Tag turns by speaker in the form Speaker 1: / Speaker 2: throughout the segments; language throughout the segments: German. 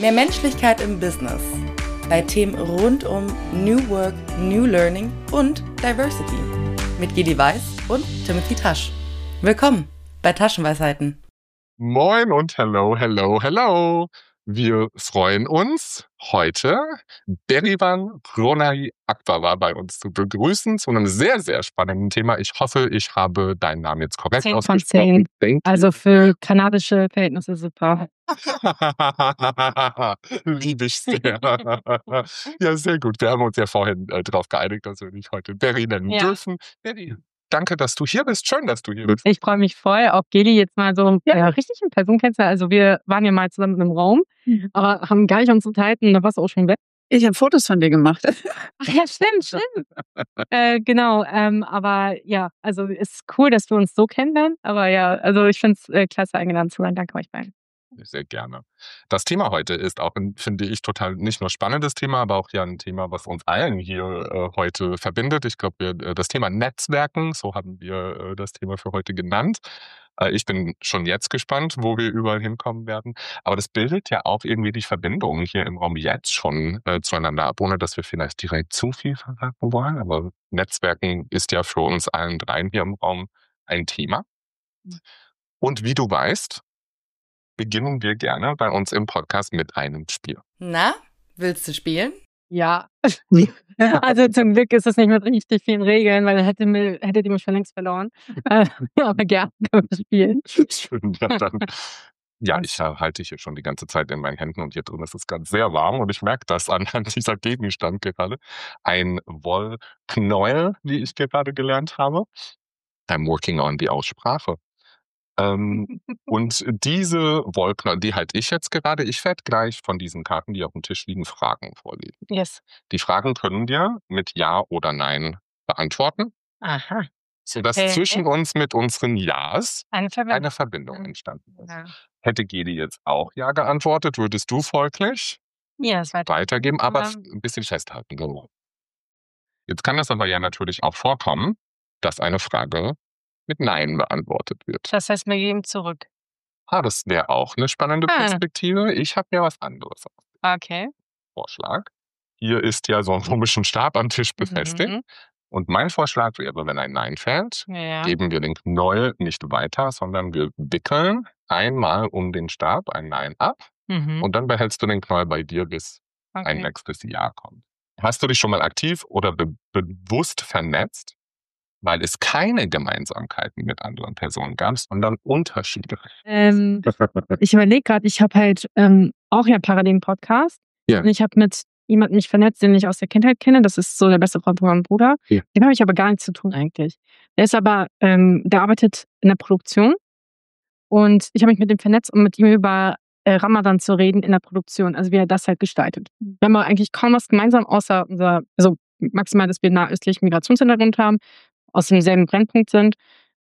Speaker 1: Mehr Menschlichkeit im Business. Bei Themen rund um New Work, New Learning und Diversity. Mit Gedi Weiß und Timothy Tasch. Willkommen bei Taschenweisheiten.
Speaker 2: Moin und hello. Wir freuen uns, heute Berivan Ronay Akbar bei uns zu begrüßen zu einem sehr, sehr spannenden Thema. Ich hoffe, ich habe deinen Namen jetzt korrekt
Speaker 3: 10 von
Speaker 2: ausgesprochen.
Speaker 3: 10. Also für kanadische Verhältnisse super.
Speaker 2: Liebe ich sehr. Ja, sehr gut. Wir haben uns ja vorhin darauf geeinigt, dass wir dich heute Berry nennen dürfen. Berry, danke, dass du hier bist. Schön, dass du hier bist.
Speaker 3: Ich freue mich voll, auch Gedi jetzt mal so richtig in Person kennenzulernen. Also wir waren ja mal zusammen im Raum, aber haben gar nicht uns unterhalten, da warst du auch schon weg.
Speaker 4: Ich habe Fotos von dir gemacht.
Speaker 3: Ach ja, stimmt. Genau, aber ja, also ist cool, dass wir uns so kennenlernen. Aber ja, also ich finde es klasse, eingeladen zu sein. Danke euch beiden.
Speaker 2: Sehr gerne. Das Thema heute ist auch, finde ich, total nicht nur spannendes Thema, aber auch ja ein Thema, was uns allen hier heute verbindet. Ich glaube, das Thema Netzwerken, so haben wir das Thema für heute genannt. Ich bin schon jetzt gespannt, wo wir überall hinkommen werden. Aber das bildet ja auch irgendwie die Verbindung hier im Raum jetzt schon zueinander ab, ohne dass wir vielleicht direkt zu viel verraten wollen. Aber Netzwerken ist ja für uns allen dreien hier im Raum ein Thema. Und wie du weißt, beginnen wir gerne bei uns im Podcast mit einem Spiel.
Speaker 1: Na, willst du spielen?
Speaker 3: Ja. Also zum Glück ist es nicht mit richtig vielen Regeln, weil dann hättet ihr mich schon längst verloren. Aber gerne können wir spielen.
Speaker 2: Schön, ja, dann. Ja, ich halte hier schon die ganze Zeit in meinen Händen und hier drin ist es ganz sehr warm und ich merke das anhand dieser Gegenstand gerade. Ein Wollknäuel, wie ich gerade gelernt habe. I'm working on die Aussprache. Und diese Wollknäuel, die halte ich jetzt gerade. Ich werde gleich von diesen Karten, die auf dem Tisch liegen, Fragen vorlesen.
Speaker 3: Yes.
Speaker 2: Die Fragen können wir mit Ja oder Nein beantworten,
Speaker 3: Aha.
Speaker 2: sodass zwischen uns mit unseren Ja's
Speaker 3: Eine
Speaker 2: Verbindung entstanden ist.
Speaker 3: Ja.
Speaker 2: Hätte Gedi jetzt auch Ja geantwortet, würdest du folglich
Speaker 3: Yes,
Speaker 2: weitergeben, aber ein bisschen festhalten. Genau. Jetzt kann es aber ja natürlich auch vorkommen, dass eine Frage mit Nein beantwortet wird.
Speaker 3: Das heißt, wir geben zurück.
Speaker 2: Das wäre auch eine spannende Perspektive. Ich habe ja was anderes als
Speaker 3: Okay.
Speaker 2: Vorschlag. Hier ist ja so ein komischen Stab am Tisch befestigt. Und mein Vorschlag wäre, wenn ein Nein fällt, geben wir den Knäuel nicht weiter, sondern wir wickeln einmal um den Stab ein Nein ab und dann behältst du den Knäuel bei dir, bis ein nächstes Ja kommt. Hast du dich schon mal aktiv oder bewusst vernetzt? Weil es keine Gemeinsamkeiten mit anderen Personen gab, sondern Unterschiede.
Speaker 3: Ich überlege gerade, ich habe halt auch ja parallel einen Podcast.
Speaker 2: Ja.
Speaker 3: Und ich habe mit jemandem mich vernetzt, den ich aus der Kindheit kenne. Das ist so der beste Freund von meinem Bruder.
Speaker 2: Ja.
Speaker 3: Dem habe ich aber gar nichts zu tun eigentlich. Der ist aber, der arbeitet in der Produktion. Und ich habe mich mit dem vernetzt, um mit ihm über Ramadan zu reden in der Produktion. Also wie er das halt gestaltet. Wir haben aber eigentlich kaum was gemeinsam, außer also maximal, dass wir nahöstlichen Migrationshintergrund haben, aus demselben Brennpunkt sind.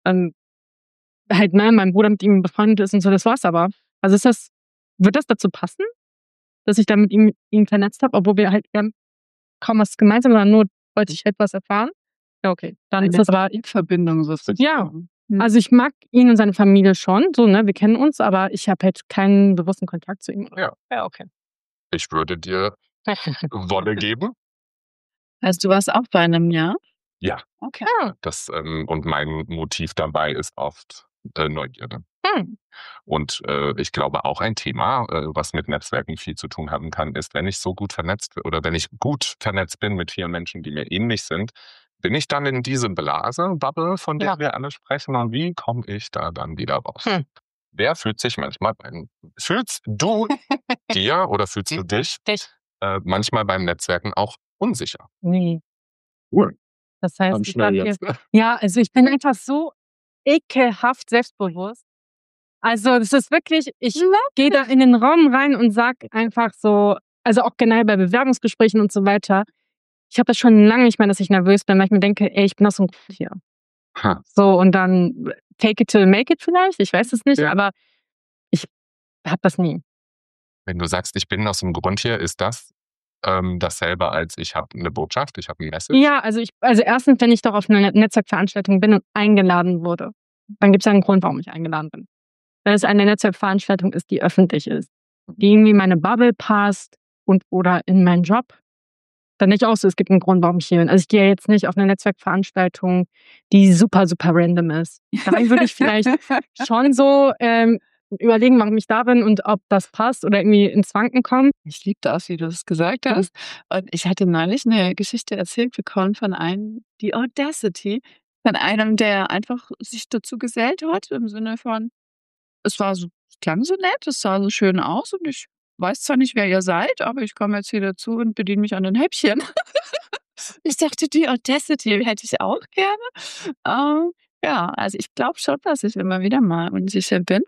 Speaker 3: Halt, mein Bruder mit ihm befreundet ist und so, das war's aber. Also wird das dazu passen, dass ich dann mit ihn vernetzt habe, obwohl wir halt kaum was gemeinsam haben, nur wollte ich etwas erfahren? Ja, okay. Dann ist das aber
Speaker 4: in Verbindung sozusagen.
Speaker 3: Ja. Also ich mag ihn und seine Familie schon, so, ne, wir kennen uns, aber ich habe halt keinen bewussten Kontakt zu ihm.
Speaker 2: Ja.
Speaker 3: Ja, okay.
Speaker 2: Ich würde dir Wolle geben.
Speaker 4: Also du warst auch bei einem Jahr?
Speaker 2: Ja.
Speaker 4: Okay.
Speaker 2: Und mein Motiv dabei ist oft Neugierde. Und ich glaube auch ein Thema, was mit Netzwerken viel zu tun haben kann, ist, wenn ich so gut vernetzt oder wenn ich gut vernetzt bin mit vielen Menschen, die mir ähnlich sind, bin ich dann in diese Bubble, von der wir alle sprechen, und wie komme ich da dann wieder raus? Wer fühlt sich manchmal fühlst du dir oder fühlst du dich manchmal beim Netzwerken auch unsicher?
Speaker 3: Nee.
Speaker 2: Cool.
Speaker 3: Das heißt,
Speaker 2: ich
Speaker 3: ich bin einfach so ekelhaft selbstbewusst. Also das ist wirklich, ich gehe da in den Raum rein und sag einfach so, also auch generell bei Bewerbungsgesprächen und so weiter, ich habe das schon lange nicht mehr, dass ich nervös bin, weil ich mir denke, ich bin aus so einem Grund hier. So, und dann take it till make it vielleicht, ich weiß es nicht, aber ich habe das nie.
Speaker 2: Wenn du sagst, ich bin aus dem Grund hier, ist das dasselbe als ich habe eine Botschaft, ich habe ein Message?
Speaker 3: Ja, also erstens, wenn ich doch auf einer Netzwerkveranstaltung bin und eingeladen wurde, dann gibt es ja einen Grund, warum ich eingeladen bin. Wenn es eine Netzwerkveranstaltung ist, die öffentlich ist. die irgendwie in meine Bubble passt und oder in meinen Job, dann nicht auch so, es gibt einen Grund, warum ich hier bin. Also ich gehe jetzt nicht auf eine Netzwerkveranstaltung, die super, super random ist. Dann würde ich vielleicht schon so überlegen, warum ich da bin und ob das passt oder irgendwie ins Wanken kommen.
Speaker 4: Ich liebe das, wie du es gesagt hast. Und ich hatte neulich eine Geschichte erzählt bekommen von einem, die Audacity, von einem, der einfach sich dazu gesellt hat, im Sinne von, es klang so nett, es sah so schön aus und ich weiß zwar nicht, wer ihr seid, aber ich komme jetzt hier dazu und bediene mich an den Häppchen. Ich dachte, die Audacity hätte ich auch gerne. Ja, also ich glaube schon, dass ich immer wieder mal unsicher bin.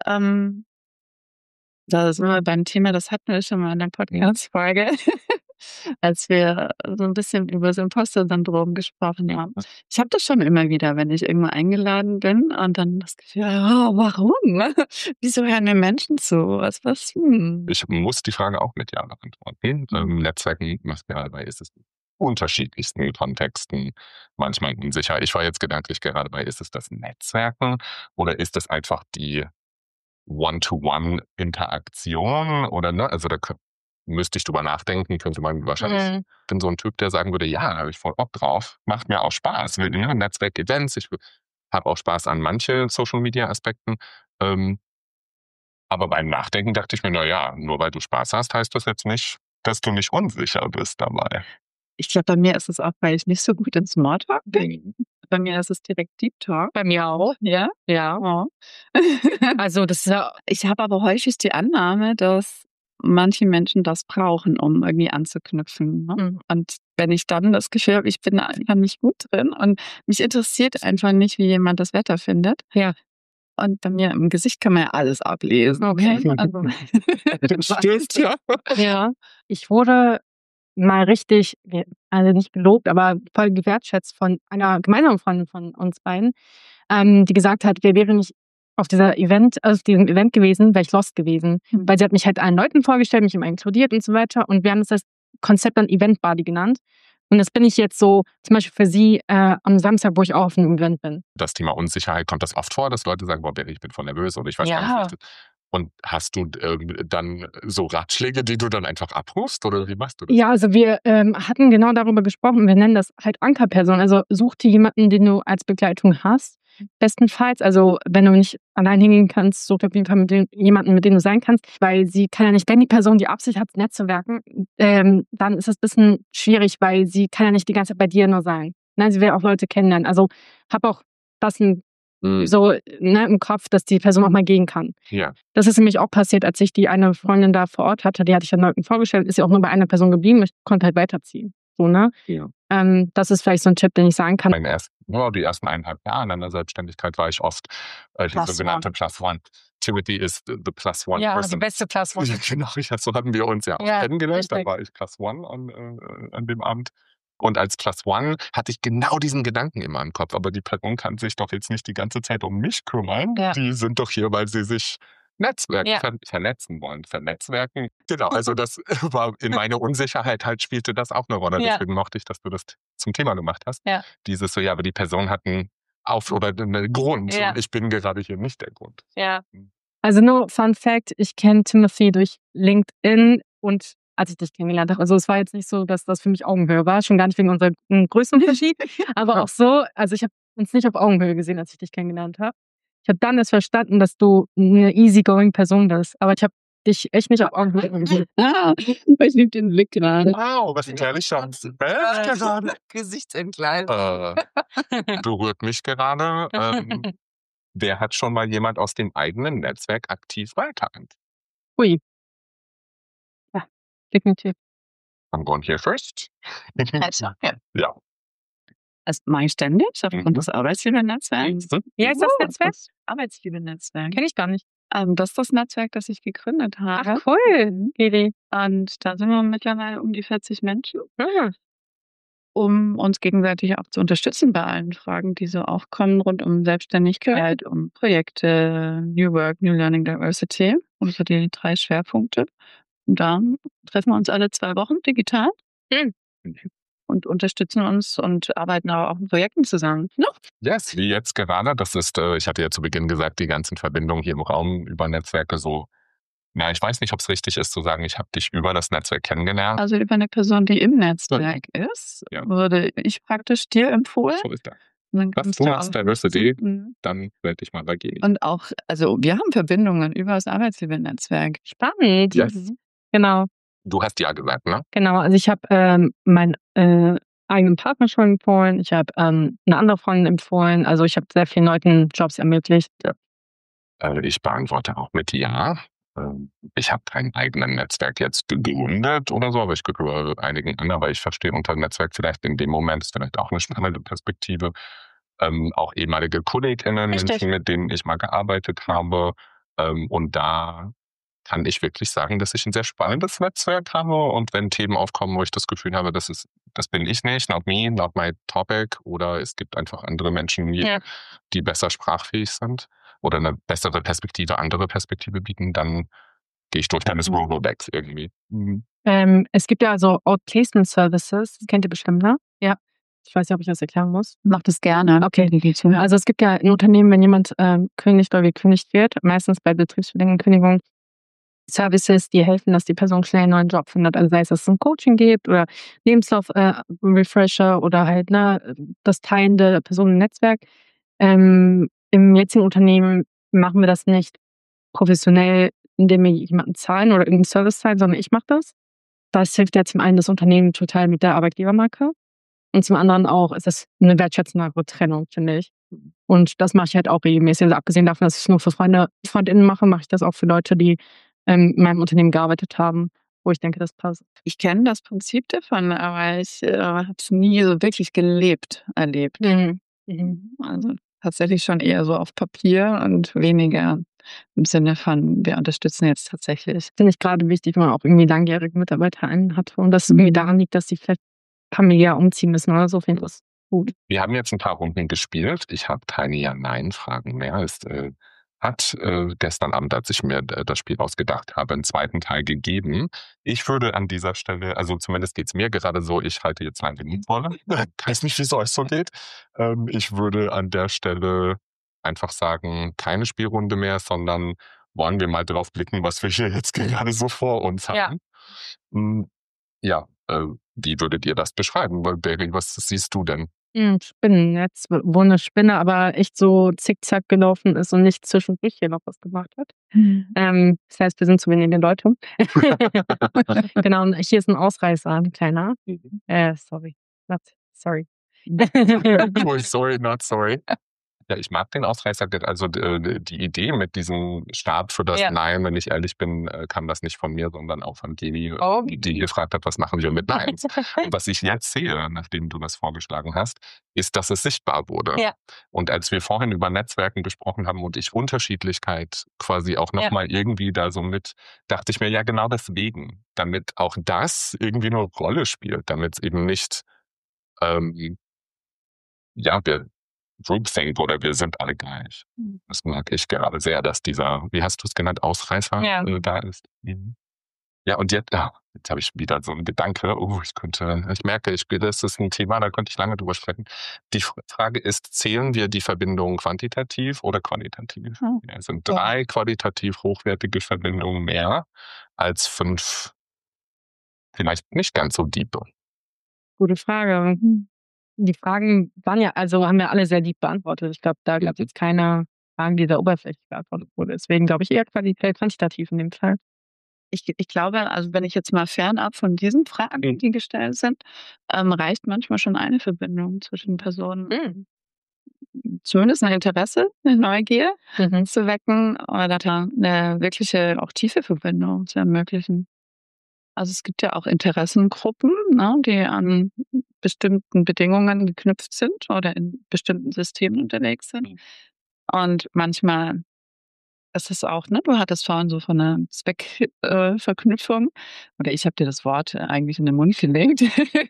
Speaker 4: Da sind wir beim Thema, das hatten wir schon mal in der Podcast-Folge, als wir so ein bisschen über das Imposter-Syndrom gesprochen haben. Ich habe das schon immer wieder, wenn ich irgendwo eingeladen bin und dann das Gefühl, warum? Wieso hören mir Menschen zu?
Speaker 2: Ich muss die Frage auch mit Ja beantworten. Netzwerken, was ja dabei ist es in unterschiedlichsten Kontexten manchmal unsicher. Ich war jetzt gedanklich gerade bei, ist es das Netzwerken oder ist es einfach die One-to-One-Interaktion oder ne? Also da müsste ich drüber nachdenken, könnte man wahrscheinlich, ich bin so ein Typ, der sagen würde, ja, habe ich voll Bock drauf, macht mir auch Spaß, Netzwerk-Events, ich habe auch Spaß an manchen Social-Media-Aspekten, aber beim Nachdenken dachte ich mir, naja, nur weil du Spaß hast, heißt das jetzt nicht, dass du nicht unsicher bist dabei.
Speaker 4: Ich glaube, bei mir ist es auch, weil ich nicht so gut in Smalltalk bin. Bei mir ist es direkt Deep Talk.
Speaker 3: Bei mir auch.
Speaker 4: Ja?
Speaker 3: Ja.
Speaker 4: Oh.
Speaker 3: Also das ist ja,
Speaker 4: Ich habe aber häufig die Annahme, dass manche Menschen das brauchen, um irgendwie anzuknüpfen. Ne? Und wenn ich dann das Gefühl habe, ich bin da einfach nicht gut drin und mich interessiert einfach nicht, wie jemand das Wetter findet.
Speaker 3: Ja.
Speaker 4: Und bei mir im Gesicht kann man ja alles ablesen.
Speaker 3: Okay.
Speaker 4: Also,
Speaker 2: Du stehst ja.
Speaker 3: Ja. Ich wurde mal richtig, also nicht gelobt, aber voll gewertschätzt von einer gemeinsamen Freundin von uns beiden, die gesagt hat, wer wäre nicht auf diesem Event gewesen, wäre ich lost gewesen. Weil sie hat mich halt allen Leuten vorgestellt, mich immer inkludiert und so weiter. Und wir haben das Konzept dann Event Buddy genannt. Und das bin ich jetzt so, zum Beispiel für sie am Samstag, wo ich auch auf einem Event bin.
Speaker 2: Das Thema Unsicherheit kommt das oft vor, dass Leute sagen, boah, Berry, ich bin voll nervös oder ich weiß gar nicht, wie ich das. Und hast du dann so Ratschläge, die du dann einfach abrufst oder wie machst du das?
Speaker 3: Ja, also wir hatten genau darüber gesprochen. Wir nennen das halt Ankerperson. Also such dir jemanden, den du als Begleitung hast. Bestenfalls, also wenn du nicht allein hingehen kannst, such dir auf jeden Fall jemanden, mit dem du sein kannst, weil sie kann ja nicht, wenn die Person die Absicht hat, nett zu wirken, dann ist es ein bisschen schwierig, weil sie kann ja nicht die ganze Zeit bei dir nur sein. Ne? Sie will auch Leute kennenlernen. Also hab auch das so im Kopf, dass die Person auch mal gehen kann.
Speaker 2: Ja.
Speaker 3: Das ist nämlich auch passiert, als ich die eine Freundin da vor Ort hatte, die hatte ich dann Leuten vorgestellt, ist ja auch nur bei einer Person geblieben, ich konnte halt weiterziehen. So, ne?
Speaker 2: Ja.
Speaker 3: Das ist vielleicht so ein Tipp, den ich sagen kann.
Speaker 2: Die ersten 1,5 Jahre in der Selbstständigkeit war ich oft die sogenannte Plus One. Timothy ist the Plus One
Speaker 3: Ja,
Speaker 2: person.
Speaker 3: die beste Plus One.
Speaker 2: Genau, so hatten wir uns ja auch kennengelernt. Da war ich Plus One an dem Abend. Und als Plus One hatte ich genau diesen Gedanken immer im Kopf. Aber die Person kann sich doch jetzt nicht die ganze Zeit um mich kümmern.
Speaker 3: Ja.
Speaker 2: Die sind doch hier, weil sie sich vernetzen wollen. Vernetzwerken. Genau, also das war in meiner Unsicherheit halt, spielte das auch eine Rolle.
Speaker 3: Ja.
Speaker 2: Deswegen mochte ich, dass du das zum Thema gemacht hast.
Speaker 3: Ja.
Speaker 2: Dieses so, ja, aber die Person hat einen oder einen Grund.
Speaker 3: Ja.
Speaker 2: Und ich bin gerade hier nicht der Grund.
Speaker 3: Ja. Also nur Fun Fact, ich kenne Timothy durch LinkedIn und als ich dich kennengelernt habe. Also es war jetzt nicht so, dass das für mich Augenhöhe war, schon gar nicht wegen unserem Größenunterschied, aber auch so, also ich habe uns nicht auf Augenhöhe gesehen, als ich dich kennengelernt habe. Ich habe dann erst verstanden, dass du eine easygoing Person bist, aber ich habe dich echt nicht auf Augenhöhe gesehen.
Speaker 4: Ich liebe den Blick gerade.
Speaker 2: Wow, was ein herrlicher gerade.
Speaker 1: Gesichtsentgleis.
Speaker 2: Berührt mich gerade. Wer hat schon mal jemand aus dem eigenen Netzwerk aktiv weitergekannt?
Speaker 3: Ui. Ja, definitiv.
Speaker 2: I'm going here first.
Speaker 4: Also,
Speaker 2: Ja.
Speaker 4: Das mache ich ständig aufgrund des Arbeitsliebe-Netzwerks.
Speaker 3: Wie heißt das Netzwerk?
Speaker 4: Das Arbeitsliebe-Netzwerk.
Speaker 3: Kenne ich gar nicht.
Speaker 4: Das ist das Netzwerk, das ich gegründet habe.
Speaker 3: Ach cool, Gedi.
Speaker 4: Und da sind wir mittlerweile um die 40 Menschen,
Speaker 3: Mhm.
Speaker 4: um uns gegenseitig auch zu unterstützen bei allen Fragen, die so aufkommen rund um Selbstständigkeit, um Projekte, New Work, New Learning, Diversity. Und so die 3 Schwerpunkte. Und dann treffen wir uns alle 2 Wochen digital und unterstützen uns und arbeiten aber auch in Projekten zusammen.
Speaker 2: Yes, wie jetzt gerade. Das ist, ich hatte ja zu Beginn gesagt, die ganzen Verbindungen hier im Raum über Netzwerke so Ja, ich weiß nicht, ob es richtig ist zu sagen, ich habe dich über das Netzwerk kennengelernt.
Speaker 4: Also über eine Person, die im Netzwerk ist,
Speaker 2: Ja.
Speaker 4: würde ich praktisch dir empfohlen.
Speaker 2: So ist das.
Speaker 4: Und dann
Speaker 2: Was,
Speaker 4: kommst
Speaker 2: du
Speaker 4: du
Speaker 2: machst
Speaker 4: auch.
Speaker 2: Diversity,
Speaker 4: Mhm.
Speaker 2: dann melde dich mal bei Geli.
Speaker 4: Und auch, also wir haben Verbindungen über das Arbeitsleben-Netzwerk.
Speaker 3: Spannend.
Speaker 2: Yes.
Speaker 3: Genau,
Speaker 2: Du hast ja gesagt, ne?
Speaker 3: genau. Also ich habe meinen eigenen Partner schon empfohlen. Ich habe eine andere Freundin empfohlen. Also ich habe sehr vielen Leuten Jobs ermöglicht.
Speaker 2: Ich beantworte auch mit Ja. Ich habe kein eigenes Netzwerk jetzt gegründet oder so, aber ich gehöre einigen an, aber ich verstehe unter Netzwerk vielleicht in dem Moment, ist vielleicht auch eine spannende Perspektive. Auch ehemalige KollegInnen,
Speaker 3: Richtig.
Speaker 2: Menschen, mit denen ich mal gearbeitet habe. Und da kann ich wirklich sagen, dass ich ein sehr spannendes Netzwerk habe. Und wenn Themen aufkommen, wo ich das Gefühl habe, das bin ich nicht, not me, not my topic, oder es gibt einfach andere Menschen, die besser sprachfähig sind oder eine bessere Perspektive, andere Perspektive bieten, dann gehe ich durch deines Rolodex irgendwie. Mhm.
Speaker 3: Es gibt ja so Outplacement Services, das kennt ihr bestimmt, ne? Ja. Ich weiß nicht, ob ich das erklären muss.
Speaker 4: Mach das gerne.
Speaker 3: Okay. Also es gibt ja in Unternehmen, wenn jemand kündigt oder gekündigt wird, meistens bei betriebsbedingten Kündigungen, Services, die helfen, dass die Person schnell einen neuen Job findet. Also sei es, dass es ein Coaching gibt oder Lebenslauf-Refresher oder halt das Teilen der Person im Netzwerk. Im jetzigen Unternehmen machen wir das nicht professionell, indem wir jemanden zahlen oder irgendeinen Service zahlen, sondern ich mache das. Das hilft ja zum einen das Unternehmen total mit der Arbeitgebermarke und zum anderen auch ist es eine wertschätzendere Trennung, finde ich. Und das mache ich halt auch regelmäßig. Also abgesehen davon, dass ich es nur für FreundInnen mache, mache ich das auch für Leute, die in meinem Unternehmen gearbeitet haben, wo ich denke, das passt.
Speaker 4: Ich kenne das Prinzip davon, aber ich habe es nie so wirklich erlebt. Also tatsächlich schon eher so auf Papier und weniger im Sinne von, wir unterstützen jetzt tatsächlich.
Speaker 3: Finde ich gerade wichtig, wenn man auch irgendwie langjährige MitarbeiterInnen hat und das irgendwie daran liegt, dass sie vielleicht familiär umziehen müssen oder so, finde ich das gut.
Speaker 2: Wir haben jetzt ein paar Runden gespielt. Ich habe keine Ja-Nein-Fragen mehr. Es hat gestern Abend, als ich mir das Spiel ausgedacht habe, einen zweiten Teil gegeben. Ich würde an dieser Stelle, also zumindest geht es mir gerade so, ich halte jetzt lange die Wolle. Weiß nicht, wie es euch so geht. Ich würde an der Stelle einfach sagen, keine Spielrunde mehr, sondern wollen wir mal drauf blicken, was wir hier jetzt gerade so vor uns haben. Ja, wie würdet ihr das beschreiben? Barry, was siehst du denn?
Speaker 3: Spinnennetz, wo eine Spinne aber echt so zickzack gelaufen ist und nicht zwischendurch hier noch was gemacht hat. Das heißt, wir sind zu wenige Leute. Genau, und hier ist ein Ausreißer, ein kleiner. Sorry. Not sorry.
Speaker 2: Sorry, not sorry. Ja, ich mag den Ausreißer. Also die Idee mit diesem Stab für das Nein, wenn ich ehrlich bin, kam das nicht von mir, sondern auch von Geli, die gefragt hat, was machen wir mit Neins? Und was ich jetzt sehe, nachdem du das vorgeschlagen hast, ist, dass es sichtbar wurde.
Speaker 3: Ja.
Speaker 2: Und als wir vorhin über Netzwerken gesprochen haben und ich Unterschiedlichkeit quasi auch nochmal irgendwie da so mit, dachte ich mir, ja genau deswegen, damit auch das irgendwie eine Rolle spielt, damit es eben nicht wir Groupthink oder wir sind alle gleich. Das mag ich gerade sehr, dass dieser, wie hast du es genannt, Ausreißer da ist. Ja, und jetzt habe ich wieder so einen Gedanke, ich merke, das ist ein Thema, da könnte ich lange drüber sprechen. Die Frage ist, zählen wir die Verbindungen quantitativ oder qualitativ? Es sind 3 qualitativ hochwertige Verbindungen mehr als 5 vielleicht nicht ganz so diepe.
Speaker 3: Gute Frage. Die Fragen waren haben wir alle sehr deep beantwortet. Ich glaube, da gab es jetzt keine Fragen, die da oberflächlich beantwortet wurde. Deswegen glaube ich eher quantitativ in dem Fall.
Speaker 4: Ich glaube, also wenn ich jetzt mal fernab von diesen Fragen, die gestellt sind, reicht manchmal schon eine Verbindung zwischen Personen. Zumindest ein Interesse, eine Neugier zu wecken oder eine wirkliche, auch tiefe Verbindung zu ermöglichen. Also es gibt ja auch Interessengruppen, ne, die an bestimmten Bedingungen geknüpft sind oder in bestimmten Systemen unterwegs sind. Und manchmal ist es auch, ne, du hattest vorhin so von einer Zweckverknüpfung, oder ich habe dir das Wort eigentlich in den Mund gelegt.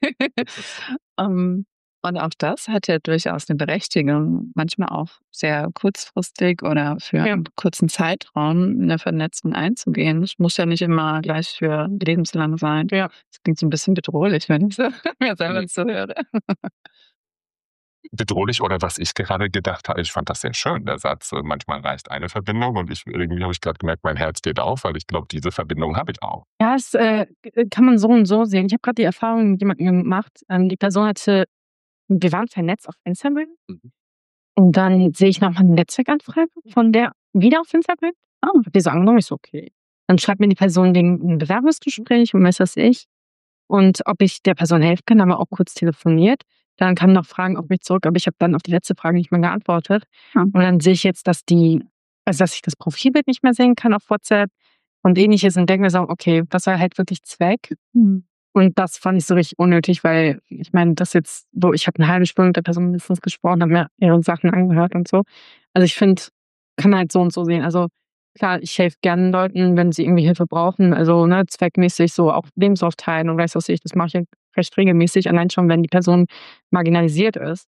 Speaker 4: Und auch das hat ja durchaus eine Berechtigung, manchmal auch sehr kurzfristig oder für einen kurzen Zeitraum eine Vernetzung einzugehen. Es muss ja nicht immer gleich für lebenslang sein. Ja. Das klingt so ein bisschen bedrohlich, wenn ich so mir selber zuhöre.
Speaker 2: bedrohlich oder was ich gerade gedacht habe. Ich fand das sehr schön, der Satz. Manchmal reicht eine Verbindung und irgendwie habe ich gerade gemerkt, mein Herz geht auf, weil ich glaube, diese Verbindung habe ich auch.
Speaker 3: Ja, es kann man so und so sehen. Ich habe gerade die Erfahrung mit jemandem gemacht. Die Person wir waren vernetzt auf Instagram
Speaker 2: Mhm.
Speaker 3: und dann sehe ich nochmal eine Netzwerkanfrage von der wieder auf Instagram. Hab die so angenommen, ich so, okay. Dann schreibt mir die Person ein Bewerbungsgespräch und was weiß ich. Und ob ich der Person helfen kann, haben wir auch kurz telefoniert. Dann kamen noch Fragen auf mich zurück, aber ich habe dann auf die letzte Frage nicht mehr geantwortet. Und dann sehe ich jetzt, dass ich das Profilbild nicht mehr sehen kann auf WhatsApp und ähnliches und denke mir so, okay, das war halt wirklich Zweck. Und das fand ich so richtig unnötig, weil ich meine, das jetzt, ich habe eine halbe Stunde mit der Person mindestens gesprochen, habe mir ihre Sachen angehört und so. Also ich finde, kann man halt so und so sehen. Also klar, ich helfe gerne Leuten, wenn sie irgendwie Hilfe brauchen. Also ne, zweckmäßig so auch Lebenslauf teilen und weiß was ich, das mache ich ja recht regelmäßig, allein schon, wenn die Person marginalisiert ist.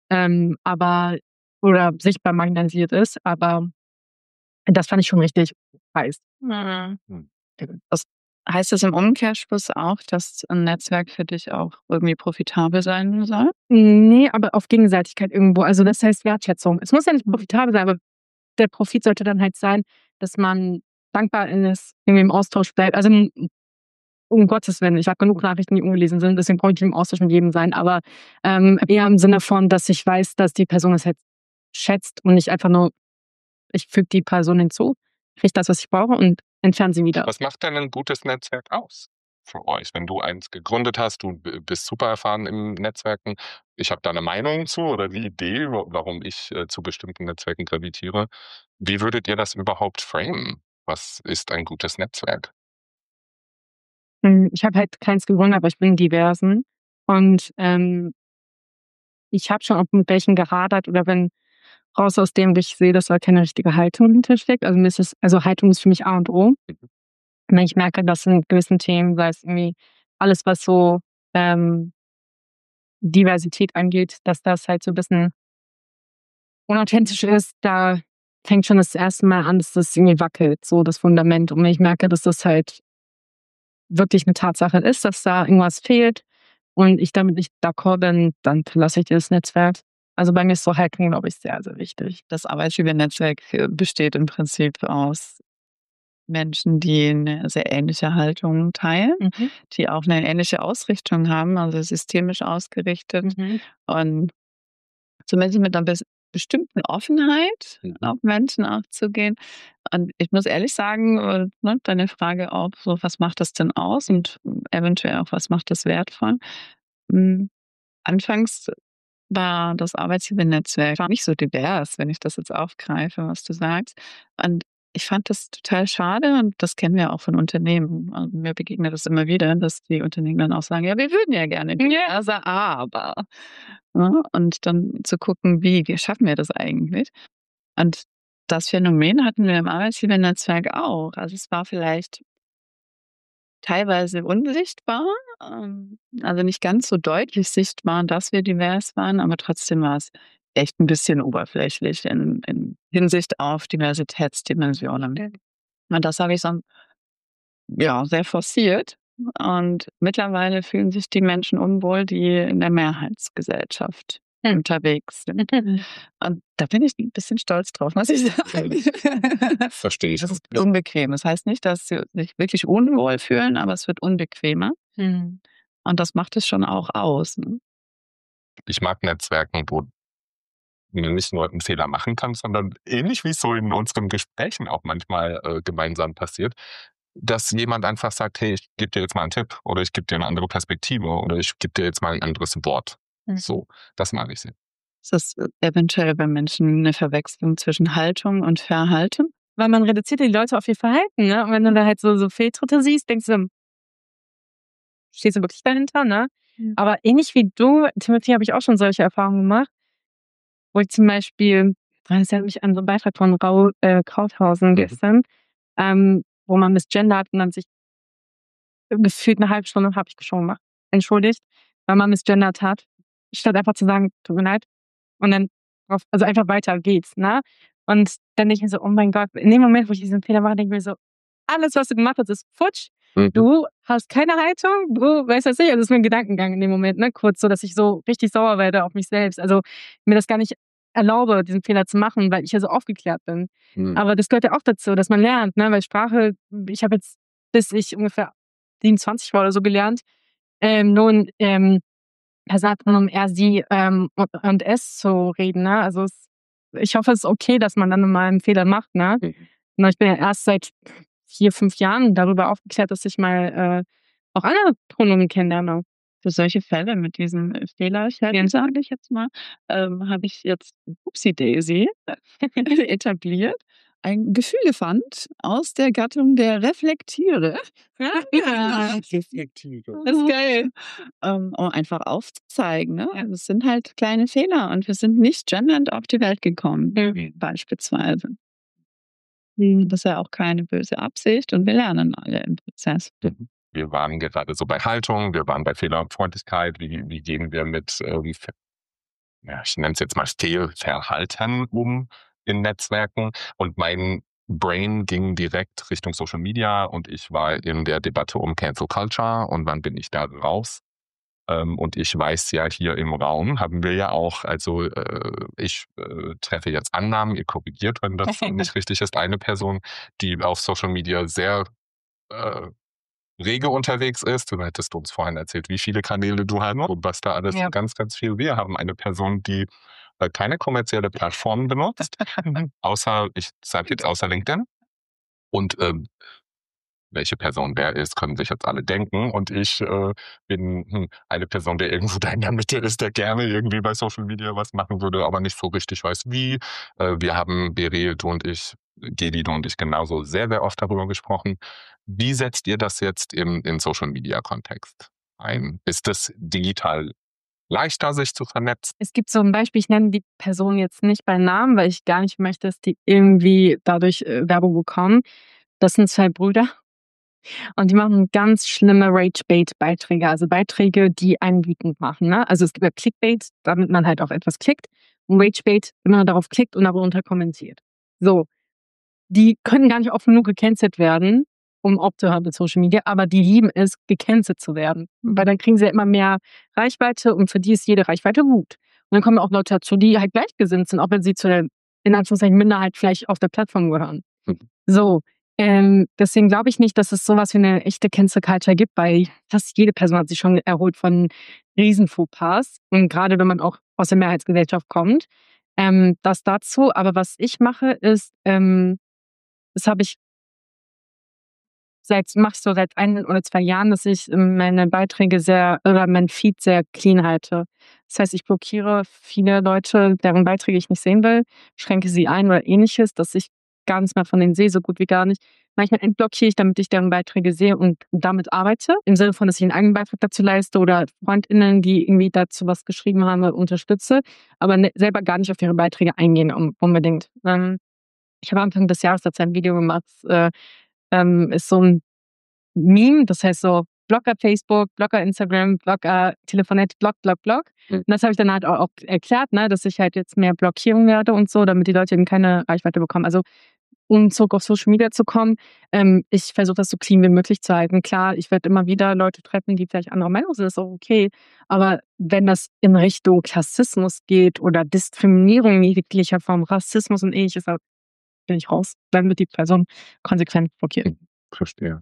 Speaker 3: Oder sichtbar marginalisiert ist, aber das fand ich schon richtig heiß.
Speaker 4: Das heißt das im Umkehrschluss auch, dass ein Netzwerk für dich auch irgendwie profitabel sein soll?
Speaker 3: Nee, aber auf Gegenseitigkeit irgendwo. Also das heißt Wertschätzung. Es muss ja nicht profitabel sein, aber der Profit sollte dann halt sein, dass man dankbar ist, irgendwie im Austausch bleibt. Also um Gottes Willen, ich habe genug Nachrichten, die ungelesen sind, deswegen brauche ich nicht im Austausch mit jedem sein, aber eher im Sinne von, dass ich weiß, dass die Person es halt schätzt und nicht einfach nur, ich füge die Person hinzu, kriege das, was ich brauche und entferne sie wieder.
Speaker 2: Was macht denn ein gutes Netzwerk aus für euch? Wenn du eins gegründet hast, du bist super erfahren im Netzwerken. Ich habe da eine Meinung zu oder eine Idee, warum ich zu bestimmten Netzwerken gravitiere. Wie würdet ihr das überhaupt framen? Was ist ein gutes Netzwerk?
Speaker 3: Ich habe halt keins gegründet, aber ich bin in diversen. Und ich habe schon auch mit welchen gehadert oder wenn raus aus dem, wo ich sehe, dass da keine richtige Haltung hintersteckt. Also Haltung ist für mich A und O. Wenn ich merke, dass in gewissen Themen, sei es irgendwie alles, was so Diversität angeht, dass das halt so ein bisschen unauthentisch ist, da fängt schon das erste Mal an, dass das irgendwie wackelt, so das Fundament. Und wenn ich merke, dass das halt wirklich eine Tatsache ist, dass da irgendwas fehlt und ich damit nicht d'accord bin, dann verlasse ich das Netzwerk. Also bei mir ist so Haltung, glaube ich, sehr, sehr wichtig.
Speaker 4: Das Arbeitsgibernetzwerk besteht im Prinzip aus Menschen, die eine sehr ähnliche Haltung teilen, die auch eine ähnliche Ausrichtung haben, also systemisch ausgerichtet und zumindest mit einer bestimmten Offenheit auf Menschen auch zu gehen. Und ich muss ehrlich sagen, ne, deine Frage auch so, was macht das denn aus und eventuell auch, was macht das wertvoll? Anfangs war das Arbeitsgibernetzwerk nicht so divers, wenn ich das jetzt aufgreife, was du sagst. Und ich fand das total schade und das kennen wir auch von Unternehmen. Also mir begegnet das immer wieder, dass die Unternehmen dann auch sagen, ja, wir würden ja gerne diverser, aber. Ja, und dann zu gucken, wie schaffen wir das eigentlich? Und das Phänomen hatten wir im Arbeitsgibernetzwerk auch. Also es war vielleicht teilweise unsichtbar, also nicht ganz so deutlich sichtbar, dass wir divers waren, aber trotzdem war es echt ein bisschen oberflächlich in Hinsicht auf Diversitätsdimensionen. Und das habe ich so, ja, sehr forciert. Und mittlerweile fühlen sich die Menschen unwohl, die in der Mehrheitsgesellschaft unterwegs sind. Und da bin ich ein bisschen stolz drauf, muss ich sagen.
Speaker 2: Verstehe ich.
Speaker 4: Das ist unbequem. Das heißt nicht, dass sie sich wirklich unwohl fühlen, aber es wird unbequemer. Und das macht es schon auch aus. Ne?
Speaker 2: Ich mag Netzwerken, wo man nicht nur einen Fehler machen kann, sondern ähnlich wie es so in unseren Gesprächen auch manchmal gemeinsam passiert, dass jemand einfach sagt, hey, ich gebe dir jetzt mal einen Tipp oder ich gebe dir eine andere Perspektive oder ich gebe dir jetzt mal ein anderes Wort. So, das mag ich sehr.
Speaker 4: Ist das eventuell bei Menschen eine Verwechslung zwischen Haltung und Verhalten?
Speaker 3: Weil man reduziert die Leute auf ihr Verhalten, ne? Und wenn du da halt so Fehltritte siehst, denkst du, stehst du wirklich dahinter, ne? Aber ähnlich wie du, Timothy, habe ich auch schon solche Erfahrungen gemacht, wo ich zum Beispiel, das erinnert mich an so einen Beitrag von Krauthausen gestern, wo man misgendert und dann sich gefühlt eine halbe Stunde, habe ich schon gemacht, entschuldigt, weil man misgendert hat, statt einfach zu sagen, tut mir leid. Und dann also einfach weiter geht's, ne? Und dann denke ich mir so, oh mein Gott, in dem Moment, wo ich diesen Fehler mache, denke ich mir so, alles, was du gemacht hast, ist futsch.
Speaker 2: Mhm.
Speaker 3: Du hast keine Haltung, du weißt das nicht. Also das ist mein Gedankengang in dem Moment, ne? Kurz so, dass ich so richtig sauer werde auf mich selbst. Also mir das gar nicht erlaube, diesen Fehler zu machen, weil ich ja so aufgeklärt bin.
Speaker 2: Mhm.
Speaker 3: Aber das gehört ja auch dazu, dass man lernt, ne? Weil Sprache, ich habe jetzt, bis ich ungefähr 27 war oder so gelernt, nun Personalpronomen er, sie und es zu reden, ne? Also ich hoffe, es ist okay, dass man dann mal einen Fehler macht, ne? Nur ich bin ja erst seit 4, 5 Jahren darüber aufgeklärt, dass ich mal auch andere Pronomen kennenlerne.
Speaker 4: Für solche Fälle mit diesen Fehlerchen, sage ich jetzt mal, habe ich jetzt Upsi Daisy etabliert. Ein Gefühlefand aus der Gattung der Reflektiere.
Speaker 2: Reflektiere.
Speaker 4: Das ist geil. Um einfach aufzuzeigen, ne? Also es sind halt kleine Fehler und wir sind nicht gendernd auf die Welt gekommen, beispielsweise. Das ist ja auch keine böse Absicht und wir lernen alle im Prozess.
Speaker 2: Wir waren gerade so bei Haltung, wir waren bei Fehler und Freundlichkeit. Wie gehen wir mit, ich nenne es jetzt mal Fehlverhalten um in Netzwerken? Und mein Brain ging direkt Richtung Social Media und ich war in der Debatte um Cancel Culture und wann bin ich da raus? Und ich weiß ja, hier im Raum haben wir ja auch, also ich treffe jetzt Annahmen, ihr korrigiert, wenn das nicht richtig ist, eine Person, die auf Social Media sehr rege unterwegs ist. Du hättest uns vorhin erzählt, wie viele Kanäle du hast und was da alles ganz, ganz viel. Wir haben eine Person, die keine kommerzielle Plattform benutzt, außer, ich sage jetzt außer LinkedIn. Und welche Person wer ist, können sich jetzt alle denken. Und ich bin eine Person, der irgendwo da in der Mitte ist, der gerne irgendwie bei Social Media was machen würde, aber nicht so richtig weiß wie. Wir haben Beril, du und ich, Gedi, du und ich genauso sehr, sehr oft darüber gesprochen. Wie setzt ihr das jetzt in Social Media Kontext ein? Ist es digital leichter, sich zu vernetzen?
Speaker 3: Es gibt so ein Beispiel, ich nenne die Person jetzt nicht bei Namen, weil ich gar nicht möchte, dass die irgendwie dadurch Werbung bekommen. Das sind 2 Brüder und die machen ganz schlimme Rage-Bait-Beiträge, also Beiträge, die einen wütend machen, ne? Also es gibt ja Clickbait, damit man halt auf etwas klickt, und Rage-Bait, wenn man darauf klickt und darunter kommentiert. So, die können gar nicht oft genug gecancelt werden, um aufzuhören mit Social Media, aber die lieben es, gecancelt zu werden. Weil dann kriegen sie ja immer mehr Reichweite und für die ist jede Reichweite gut. Und dann kommen auch Leute dazu, die halt gleichgesinnt sind, auch wenn sie zu der, in Anführungszeichen, Minderheit vielleicht auf der Plattform gehören. So, deswegen glaube ich nicht, dass es sowas wie eine echte Cancel Culture gibt, weil fast jede Person hat sich schon erholt von Riesen-Fauxpas. Und gerade wenn man auch aus der Mehrheitsgesellschaft kommt. Das dazu. Aber was ich mache, ist, das habe ich mache ich so seit 1 oder 2 Jahren, dass ich meine Beiträge oder mein Feed sehr clean halte. Das heißt, ich blockiere viele Leute, deren Beiträge ich nicht sehen will, schränke sie ein oder Ähnliches, dass ich gar nichts mehr von denen sehe, so gut wie gar nicht. Manchmal entblockiere ich, damit ich deren Beiträge sehe und damit arbeite. Im Sinne von, dass ich einen eigenen Beitrag dazu leiste oder FreundInnen, die irgendwie dazu was geschrieben haben, unterstütze, aber selber gar nicht auf ihre Beiträge eingehen unbedingt. Ich habe Anfang des Jahres dazu ein Video gemacht, ist so ein Meme, das heißt so Blogger Facebook, Blogger Instagram, Blogger Telefonett, Blog. Und das habe ich dann halt auch erklärt, ne, dass ich halt jetzt mehr blockieren werde und so, damit die Leute eben keine Reichweite bekommen. Also um zurück auf Social Media zu kommen, ich versuche das so clean wie möglich zu halten. Klar, ich werde immer wieder Leute treffen, die vielleicht anderer Meinung sind, das ist auch okay. Aber wenn das in Richtung Klassismus geht oder Diskriminierung in jeglicher Form, Rassismus und Ähnliches, dann bin ich raus. Dann wird die Person konsequent blockiert.
Speaker 2: Verstehe.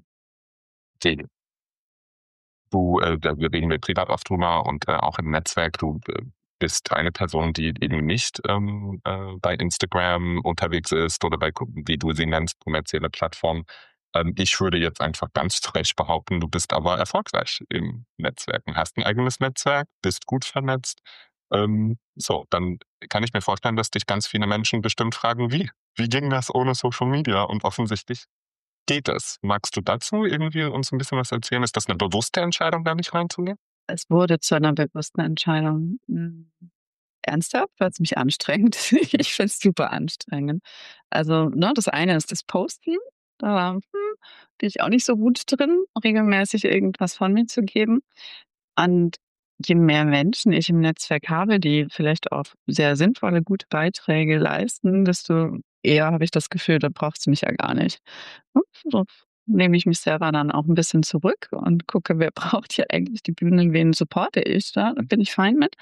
Speaker 2: Da reden wir privat oft drüber und auch im Netzwerk. Du bist eine Person, die eben nicht bei Instagram unterwegs ist oder bei, wie du sie nennst, kommerzielle Plattformen. Ich würde jetzt einfach ganz frech behaupten, du bist aber erfolgreich im Netzwerken, hast ein eigenes Netzwerk, bist gut vernetzt. So, dann kann ich mir vorstellen, dass dich ganz viele Menschen bestimmt fragen, wie? Wie ging das ohne Social Media? Und offensichtlich geht es. Magst du dazu irgendwie uns ein bisschen was erzählen? Ist das eine bewusste Entscheidung, da nicht reinzugehen?
Speaker 4: Es wurde zu einer bewussten Entscheidung. Ernsthaft, weil es mich anstrengt. Ich finde es super anstrengend. Also, ne, das eine ist das Posten. Da bin ich auch nicht so gut drin, regelmäßig irgendwas von mir zu geben. Und je mehr Menschen ich im Netzwerk habe, die vielleicht auch sehr sinnvolle, gute Beiträge leisten, desto eher habe ich das Gefühl, da braucht's mich ja gar nicht. Ne? So nehme ich mich selber dann auch ein bisschen zurück und gucke, wer braucht hier eigentlich die Bühne, wen supporte ich da? Da bin ich fein mit.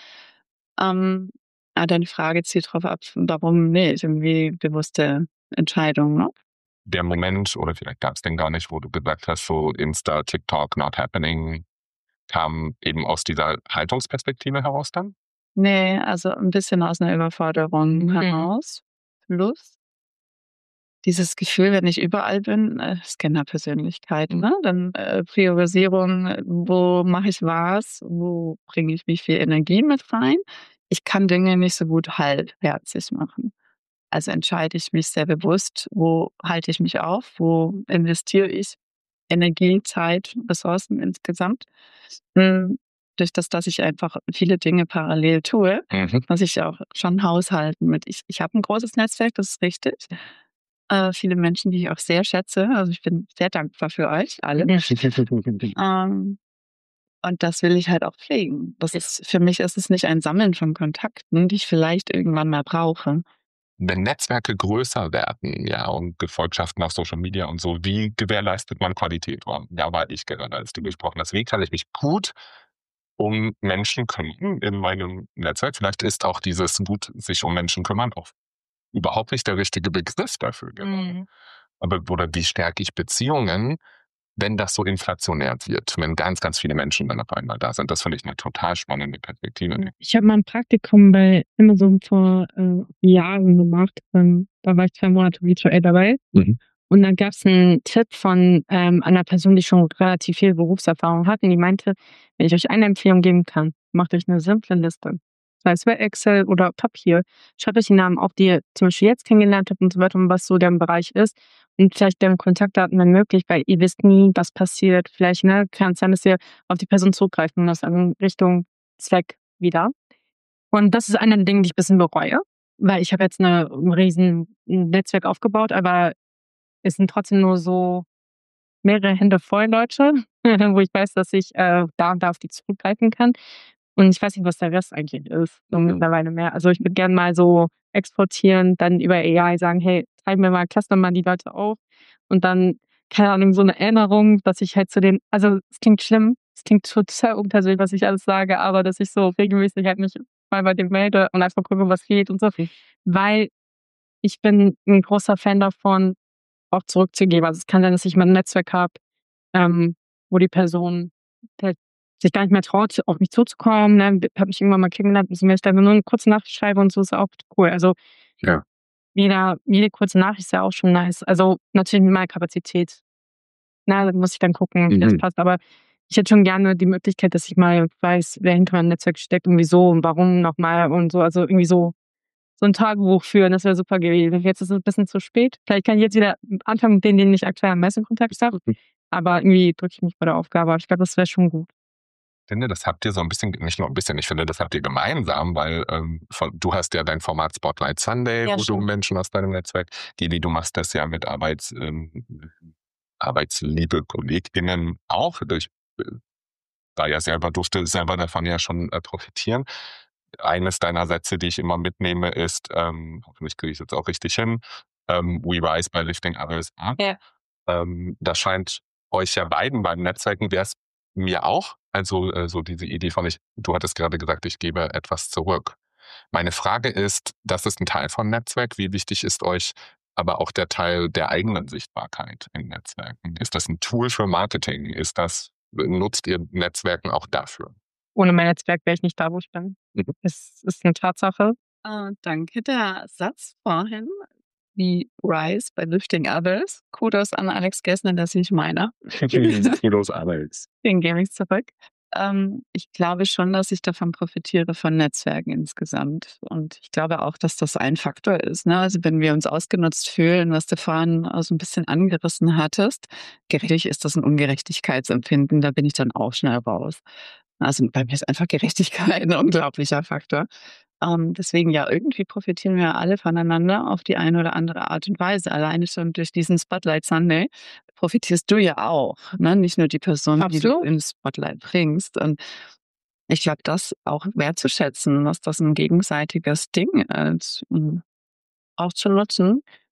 Speaker 4: Deine Frage zielt drauf ab, warum nicht? Irgendwie bewusste Entscheidung, ne?
Speaker 2: Der Moment, oder vielleicht gab es den gar nicht, wo du gesagt hast, so Insta, TikTok, not happening, kam eben aus dieser Haltungsperspektive heraus dann?
Speaker 4: Nee, also ein bisschen aus einer Überforderung heraus. Plus dieses Gefühl, wenn ich überall bin, Scanner-Persönlichkeit, ne? Dann Priorisierung, wo mache ich was, wo bringe ich wie viel Energie mit rein? Ich kann Dinge nicht so gut halbherzig machen. Also entscheide ich mich sehr bewusst, wo halte ich mich auf, wo investiere ich Energie, Zeit, Ressourcen insgesamt. Durch das, dass ich einfach viele Dinge parallel tue, muss ich auch schon haushalten mit. Ich habe ein großes Netzwerk, das ist richtig. Viele Menschen, die ich auch sehr schätze. Also ich bin sehr dankbar für euch alle. Und das will ich halt auch pflegen. Für mich ist es nicht ein Sammeln von Kontakten, die ich vielleicht irgendwann mal brauche.
Speaker 2: Wenn Netzwerke größer werden, ja, und Gefolgschaften auf Social Media und so, wie gewährleistet man Qualität? Ja, war ich gerade, als du gesprochen hast. Wie kann ich mich gut um Menschen kümmern in meinem Netzwerk? Vielleicht ist auch dieses gut sich um Menschen kümmern auch überhaupt nicht der richtige Begriff dafür. Genau. Aber oder wie stärke ich Beziehungen, wenn das so inflationär wird, wenn ganz, ganz viele Menschen dann auf einmal da sind? Das finde ich eine total spannende Perspektive.
Speaker 3: Ich habe mal ein Praktikum bei Amazon vor Jahren gemacht. Da war ich 2 Monate virtuell dabei. Und dann gab es einen Tipp von einer Person, die schon relativ viel Berufserfahrung hat. Und die meinte, wenn ich euch eine Empfehlung geben kann, macht euch eine simple Liste. Sei es bei Excel oder Papier. Schreibt euch die Namen auf, die ihr zum Beispiel jetzt kennengelernt habt und so weiter, und was so deren Bereich ist. Und vielleicht deren Kontaktdaten, wenn möglich, weil ihr wisst nie, was passiert. Vielleicht kann es sein, dass ihr auf die Person zurückgreifen müsst, in Richtung Zweck wieder. Und das ist einer der Dinge, die ich ein bisschen bereue, weil ich habe jetzt ein riesen Netzwerk aufgebaut, aber es sind trotzdem nur so mehrere Hände voll Leute, wo ich weiß, dass ich da und da auf die zurückgreifen kann. Und ich weiß nicht, was der Rest eigentlich ist, so mittlerweile mehr. Also ich würde gerne mal so exportieren, dann über AI sagen, hey, zeig mir mal, cluster mal die Leute auf. Und dann, keine Ahnung, so eine Erinnerung, dass ich halt also es klingt schlimm, es klingt total unpersönlich, was ich alles sage, aber dass ich so regelmäßig halt mich mal bei dem melde und einfach gucke, was geht und so. Weil ich bin ein großer Fan davon, auch zurückzugeben. Also es kann sein, dass ich mal ein Netzwerk habe, wo die Person halt sich gar nicht mehr traut, auf mich zuzukommen. Ne? Habe mich irgendwann mal kennengelernt, müssen wir dann nur eine kurze Nachricht schreiben und so, ist auch cool. Also
Speaker 2: Ja.
Speaker 3: jede kurze Nachricht ist ja auch schon nice. Also natürlich mit meiner Kapazität. Na, da muss ich dann gucken, wie das passt. Aber ich hätte schon gerne die Möglichkeit, dass ich mal weiß, wer hinter meinem Netzwerk steckt und wieso und warum nochmal und so. Also irgendwie so ein Tagebuch führen, das wäre super gewesen. Jetzt ist es ein bisschen zu spät. Vielleicht kann ich jetzt wieder anfangen mit denen ich aktuell am meisten Kontakt habe. Aber irgendwie drücke ich mich bei der Aufgabe. Aber ich glaube, das wäre schon gut.
Speaker 2: Ich finde, das habt ihr so ein bisschen, nicht nur ein bisschen, ich finde, das habt ihr gemeinsam, weil du hast ja dein Format Spotlight Sunday,
Speaker 3: Ja,
Speaker 2: wo du
Speaker 3: stimmt.
Speaker 2: Menschen aus deinem Netzwerk, Geli, du machst das ja mit Arbeitsliebe KollegInnen auch. Ich war ja durfte selber davon ja schon profitieren. Eines deiner Sätze, die ich immer mitnehme, ist, hoffentlich kriege ich es jetzt auch richtig hin, we rise by lifting others up.
Speaker 3: Ja.
Speaker 2: Das scheint euch ja beiden beim Netzwerken, wäre es mir auch. Also so diese Idee von du hattest gerade gesagt, ich gebe etwas zurück. Meine Frage ist, das ist ein Teil von Netzwerk. Wie wichtig ist euch aber auch der Teil der eigenen Sichtbarkeit in Netzwerken? Ist das ein Tool für Marketing? Nutzt ihr Netzwerken auch dafür?
Speaker 3: Ohne mein Netzwerk wäre ich nicht da, wo ich bin. Es ist eine Tatsache.
Speaker 4: Danke. Der Satz vorhin, wie Rise by Lifting Others. Kudos an Alex Gessner, das ist meiner.
Speaker 2: Kudos, Alex.
Speaker 4: Den gebe ich zurück. Ich glaube schon, dass ich davon profitiere, von Netzwerken insgesamt. Und ich glaube auch, dass das ein Faktor ist. Ne? Also wenn wir uns ausgenutzt fühlen, was du vorhin so ein bisschen angerissen hattest, natürlich ist das ein Ungerechtigkeitsempfinden, da bin ich dann auch schnell raus. Also bei mir ist einfach Gerechtigkeit ein unglaublicher Faktor. Deswegen ja, irgendwie profitieren wir alle voneinander auf die eine oder andere Art und Weise. Alleine schon durch diesen Spotlight Sunday profitierst du ja auch, ne? Nicht nur die Person, die du ins Spotlight bringst. Und ich glaube, das auch wertzuschätzen, dass das ein gegenseitiges Ding ist, auch zu nutzen.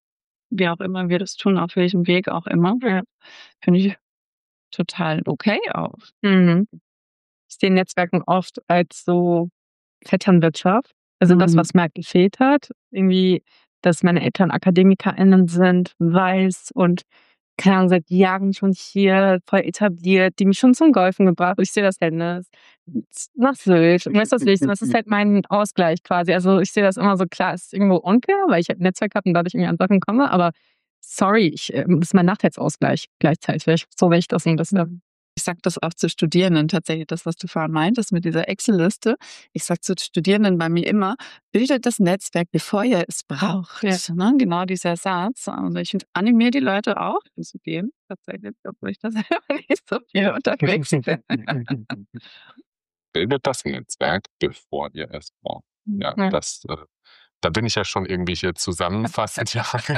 Speaker 4: wie auch immer wir das tun, auf welchem Weg auch immer.
Speaker 3: Ja.
Speaker 4: Finde ich total okay auch.
Speaker 3: Mhm. Ich sehe Netzwerken oft als so Vetternwirtschaft. Also das, was mir halt gefehlt hat. Irgendwie, dass meine Eltern AkademikerInnen sind, weiß und keine Ahnung, seit Jahren schon hier voll etabliert, die mich schon zum Golfen gebracht. Ich sehe das halt, ne? Nach Sylt. Und weißt du, was will ich? Das ist halt mein Ausgleich quasi. Also ich sehe das immer so, klar, es ist irgendwo unfair, weil ich halt ein Netzwerk habe und dadurch irgendwie an Sachen komme, aber sorry, das ist mein Nachteilsausgleich gleichzeitig. So will ich das ein bisschen.
Speaker 4: Ich sage das auch zu Studierenden tatsächlich, das, was du vorhin meintest mit dieser Excel-Liste. Ich sage zu Studierenden bei mir immer, bildet das Netzwerk, bevor ihr es braucht.
Speaker 3: Ja.
Speaker 4: Ne? Genau dieser Satz. Also ich animiere die Leute auch zu gehen, tatsächlich, obwohl ich da selber nicht so viel unterwegs bin.
Speaker 2: Bildet das Netzwerk, bevor ihr es braucht. Ja,
Speaker 3: Ja.
Speaker 2: da bin ich ja schon irgendwie hier zusammenfassend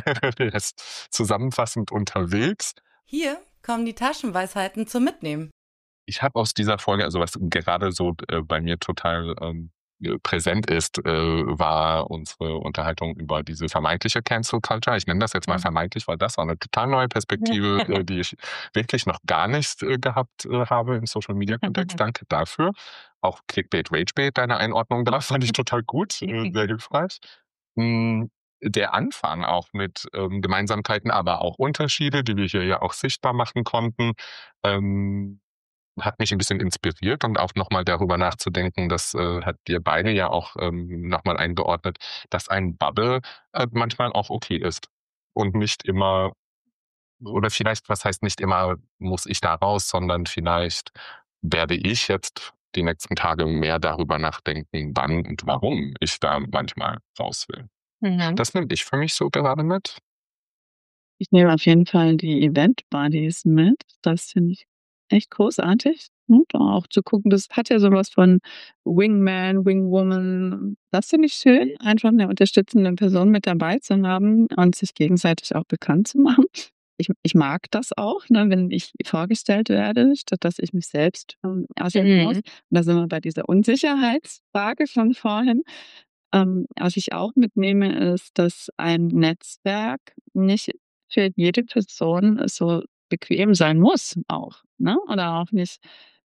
Speaker 2: unterwegs.
Speaker 1: Hier kommen die Taschenweisheiten zum Mitnehmen.
Speaker 2: Ich habe aus dieser Folge, also was gerade so bei mir total präsent ist, war unsere Unterhaltung über diese vermeintliche Cancel Culture. Ich nenne das jetzt mal vermeintlich, weil das war eine total neue Perspektive, die ich wirklich noch gar nicht gehabt habe im Social Media Kontext. Danke dafür. Auch Clickbait, Ragebait, deine Einordnung da fand ich total gut, sehr hilfreich. Der Anfang auch mit Gemeinsamkeiten, aber auch Unterschiede, die wir hier ja auch sichtbar machen konnten, hat mich ein bisschen inspiriert und auch nochmal darüber nachzudenken, das hat dir beide ja auch nochmal eingeordnet, dass ein Bubble manchmal auch okay ist und nicht immer, oder vielleicht, was heißt nicht immer muss ich da raus, sondern vielleicht werde ich jetzt die nächsten Tage mehr darüber nachdenken, wann und warum ich da manchmal raus will. Das nehme ich für mich so gerade mit.
Speaker 4: Ich nehme auf jeden Fall die Event-Buddies mit. Das finde ich echt großartig. Und auch zu gucken, das hat ja sowas von Wingman, Wingwoman. Das finde ich schön, einfach eine unterstützende Person mit dabei zu haben und sich gegenseitig auch bekannt zu machen. Ich mag das auch, ne, wenn ich vorgestellt werde, statt dass ich mich selbst ausstellen muss. Und da sind wir bei dieser Unsicherheitsfrage von vorhin. Was ich auch mitnehme, ist, dass ein Netzwerk nicht für jede Person so bequem sein muss auch, ne? Oder auch nicht,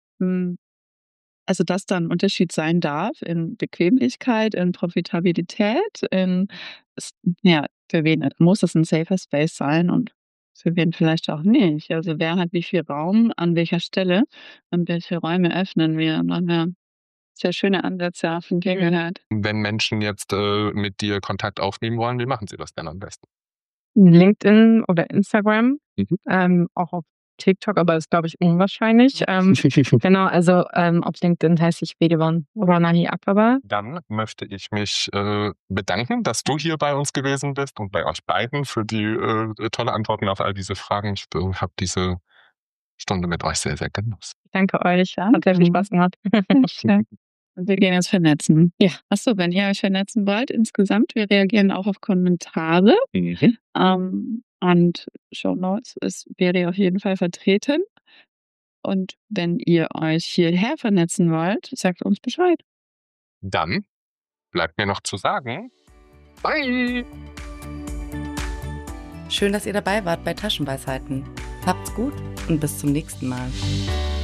Speaker 4: also dass da 'n Unterschied sein darf in Bequemlichkeit, in Profitabilität, für wen muss es ein safer Space sein und für wen vielleicht auch nicht. Also, wer hat wie viel Raum an welcher Stelle und welche Räume öffnen wir? Da haben wir sehr schöne Ansätze auf den Weg gehört.
Speaker 2: Wenn Menschen jetzt mit dir Kontakt aufnehmen wollen, wie machen sie das denn am besten?
Speaker 3: LinkedIn oder Instagram, auch auf TikTok, aber das ist, glaube ich, unwahrscheinlich. Genau, also auf LinkedIn heiße ich Bedivan Ranani Akbaba.
Speaker 2: Dann möchte ich mich bedanken, dass du hier bei uns gewesen bist und bei euch beiden für die tolle Antworten auf all diese Fragen. Ich habe diese Stunde mit euch sehr, sehr genossen.
Speaker 3: Danke euch. Hat sehr viel Spaß gemacht.
Speaker 4: Und wir gehen jetzt vernetzen.
Speaker 3: Ja.
Speaker 4: Achso, wenn ihr euch vernetzen wollt, insgesamt, wir reagieren auch auf Kommentare. Und Shownotes wäre auf jeden Fall vertreten. Und wenn ihr euch hierher vernetzen wollt, sagt uns Bescheid.
Speaker 2: Dann bleibt mir noch zu sagen, bye!
Speaker 1: Schön, dass ihr dabei wart bei Taschenweisheiten. Habt's gut und bis zum nächsten Mal.